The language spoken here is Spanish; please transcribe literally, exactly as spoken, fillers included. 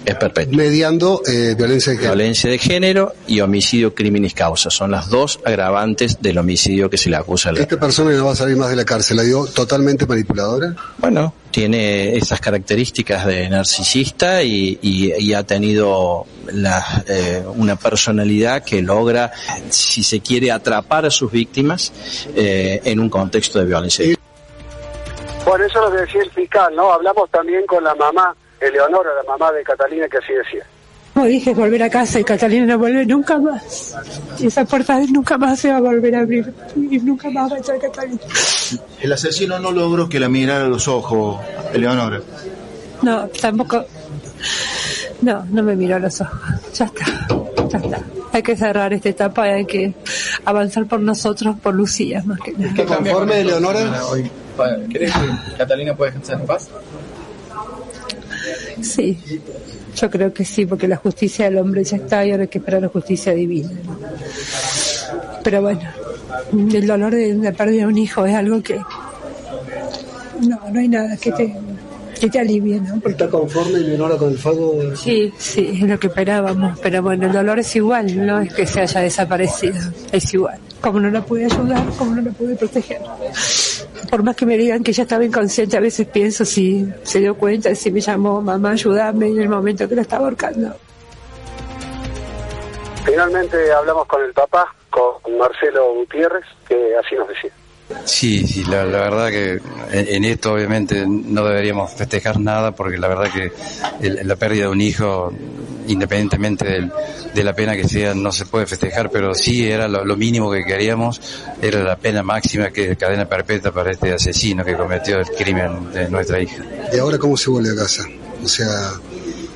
es perpetua. Mediando eh, violencia de género. Violencia de género y homicidio criminis causa. Son las dos agravantes del homicidio que se le acusa a la... ¿Esta persona no va a salir más de la cárcel? ¿La dio totalmente manipuladora? Bueno, tiene esas características de narcisista y, y, y ha tenido la, eh, una personalidad que logra, si se quiere, atrapar a sus víctimas eh, en un contexto de violencia. Bueno, eso lo decía el fiscal, ¿no? Hablamos también con la mamá, Eleonora, la mamá de Catalina, que así decía. Como dije, volver a casa y Catalina no vuelve nunca más. Y esa puerta nunca más se va a volver a abrir. Y nunca más va a estar Catalina. El asesino no logró que la mirara a los ojos, Eleonora. No, tampoco. No, no me miró a los ojos. Ya está, ya está. Hay que cerrar esta etapa y hay que avanzar por nosotros, por Lucía, más que nada. ¿Está conforme, Eleonora? ¿Crees que Catalina puede descansar en paz? Sí, yo creo que sí, porque la justicia del hombre ya está y ahora hay que esperar la justicia divina. Pero bueno, el dolor de la pérdida de un hijo es algo que no, no hay nada que te, que te alivie, ¿no? Porque... ¿Está conforme, Eleonora, con el fallo? Sí, sí, es lo que esperábamos, pero bueno, el dolor es igual, no es que se haya desaparecido, es igual. Como no la pude ayudar, como no la pude proteger. Por más que me digan que ya estaba inconsciente, a veces pienso si se dio cuenta, si me llamó mamá, ayúdame en el momento que la estaba ahorcando. Finalmente hablamos con el papá, con Marcelo Gutiérrez, que así nos decía. Sí, sí, la, la verdad que en, en esto obviamente no deberíamos festejar nada, porque la verdad que el, la pérdida de un hijo, independientemente del, de la pena que sea, no se puede festejar, pero sí era lo, lo mínimo que queríamos, era la pena máxima, que es cadena perpetua para este asesino que cometió el crimen de nuestra hija. ¿Y ahora cómo se vuelve a casa? O sea,